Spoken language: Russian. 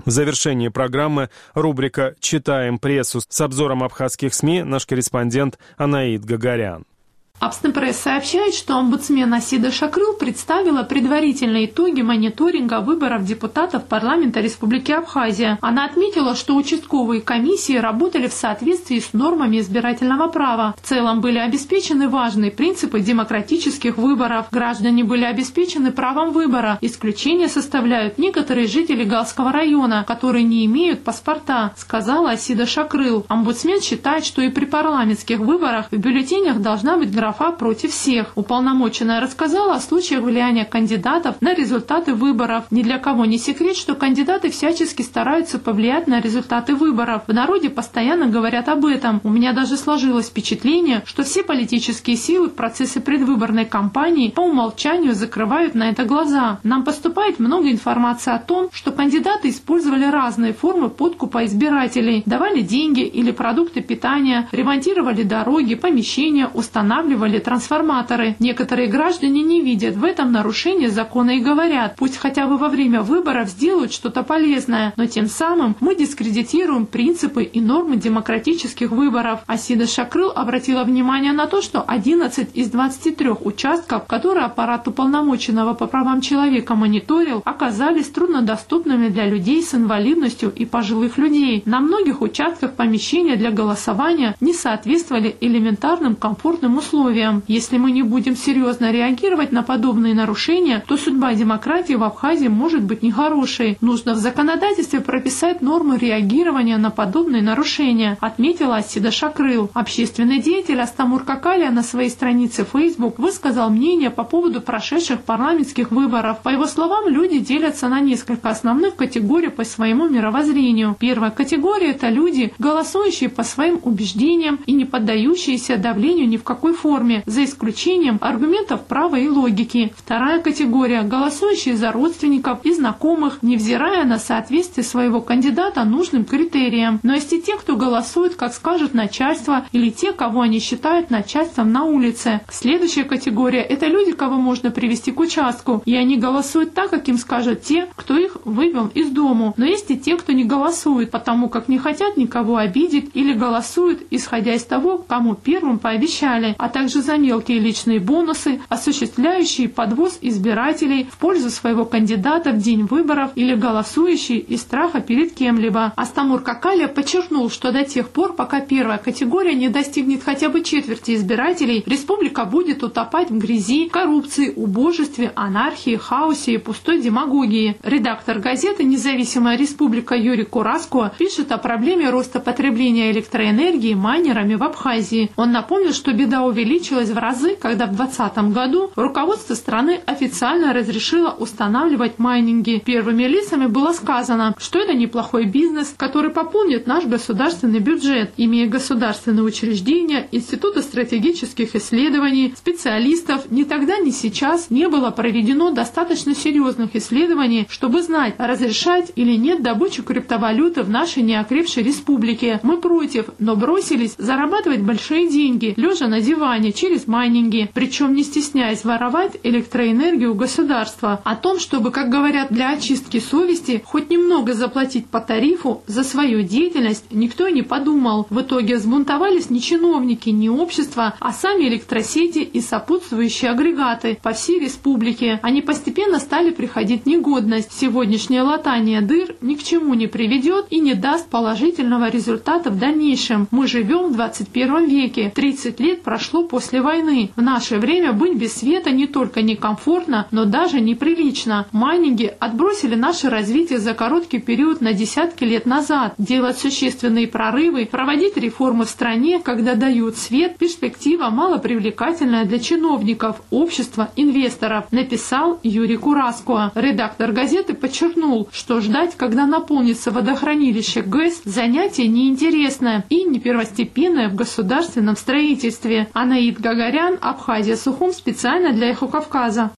В завершении программы рубрика «Читаем прессу» с обзором абхазских СМИ наш корреспондент Анаид Гагарян. Абстнпресс сообщает, что омбудсмен Асида Шакрыл представила предварительные итоги мониторинга выборов депутатов парламента Республики Абхазия. Она отметила, что участковые комиссии работали в соответствии с нормами избирательного права. В целом были обеспечены важные принципы демократических выборов. Граждане были обеспечены правом выбора. Исключение составляют некоторые жители Галского района, которые не имеют паспорта, сказала Асида Шакрыл. Омбудсмен считает, что и при парламентских выборах в бюллетенях должна быть графа против всех. Уполномоченная рассказала о случаях влияния кандидатов на результаты выборов. Ни для кого не секрет, что кандидаты всячески стараются повлиять на результаты выборов. В народе постоянно говорят об этом. У меня даже сложилось впечатление, что все политические силы в процессе предвыборной кампании по умолчанию закрывают на это глаза. Нам поступает много информации о том, что кандидаты использовали разные формы подкупа избирателей, давали деньги или продукты питания, ремонтировали дороги, помещения, устанавливали трансформаторы. Некоторые граждане не видят в этом нарушение закона и говорят, пусть хотя бы во время выборов сделают что-то полезное, но тем самым мы дискредитируем принципы и нормы демократических выборов. Асида Шакрыл обратила внимание на то, что 11 из 23 участков, которые аппарат уполномоченного по правам человека мониторил, оказались труднодоступными для людей с инвалидностью и пожилых людей. На многих участках помещения для голосования не соответствовали элементарным комфортным условиям. Если мы не будем серьезно реагировать на подобные нарушения, то судьба демократии в Абхазии может быть нехорошей. Нужно в законодательстве прописать нормы реагирования на подобные нарушения, отметила Асида Шакрыл. Общественный деятель Астамур Какалия на своей странице Facebook высказал мнение по поводу прошедших парламентских выборов. По его словам, люди делятся на несколько основных категорий по своему мировоззрению. Первая категория – это люди, голосующие по своим убеждениям и не поддающиеся давлению ни в какой форме, за исключением аргументов права и логики. Вторая категория – голосующие за родственников и знакомых, невзирая на соответствие своего кандидата нужным критериям. Но есть и те, кто голосует, как скажет начальство, или те, кого они считают начальством на улице. Следующая категория – это люди, кого можно привести к участку, и они голосуют так, как им скажут те, кто их вывел из дому. Но есть и те, кто не голосует, потому как не хотят никого обидеть, или голосуют, исходя из того, кому первым пообещали, а также за мелкие личные бонусы, осуществляющие подвоз избирателей в пользу своего кандидата в день выборов или голосующие из страха перед кем-либо. Астамур Какалия подчеркнул, что до тех пор, пока первая категория не достигнет хотя бы четверти избирателей, республика будет утопать в грязи, коррупции, убожестве, анархии, хаосе и пустой демагогии. Редактор газеты «Независимая республика» Юрий Кураско пишет о проблеме роста потребления электроэнергии майнерами в Абхазии. Он напомнил, что беда увеличилась в разы, когда в 2020 году руководство страны официально разрешило устанавливать майнинги. Первыми лицами было сказано, что это неплохой бизнес, который пополнит наш государственный бюджет. Имея государственные учреждения, институты стратегических исследований, специалистов, ни тогда, ни сейчас не было проведено достаточно серьезных исследований, чтобы знать, разрешать или нет добычу криптовалюты в нашей неокрепшей республике. Мы против, но бросились зарабатывать большие деньги, лежа на диване, через майнинги, причем не стесняясь воровать электроэнергию государства. О том, чтобы, как говорят, для очистки совести хоть немного заплатить по тарифу за свою деятельность, никто и не подумал. В итоге взбунтовались не чиновники, не общество, а сами электросети и сопутствующие агрегаты по всей республике. Они постепенно стали приходить в негодность. Сегодняшнее латание дыр ни к чему не приведет и не даст положительного результата в дальнейшем. Мы живем в 21 веке. 30 лет прошло после войны. В наше время быть без света не только некомфортно, но даже неприлично. Майнинги отбросили наше развитие за короткий период на десятки лет назад. Делать существенные прорывы, проводить реформы в стране, когда дают свет, перспектива малопривлекательная для чиновников, общества, инвесторов, написал Юрий Кураско. Редактор газеты подчеркнул, что ждать, когда наполнится водохранилище ГЭС, занятие неинтересное и не первостепенное в государственном строительстве. Анаид Гагарян, Абхазия, Сухум, специально для Эхо Кавказа.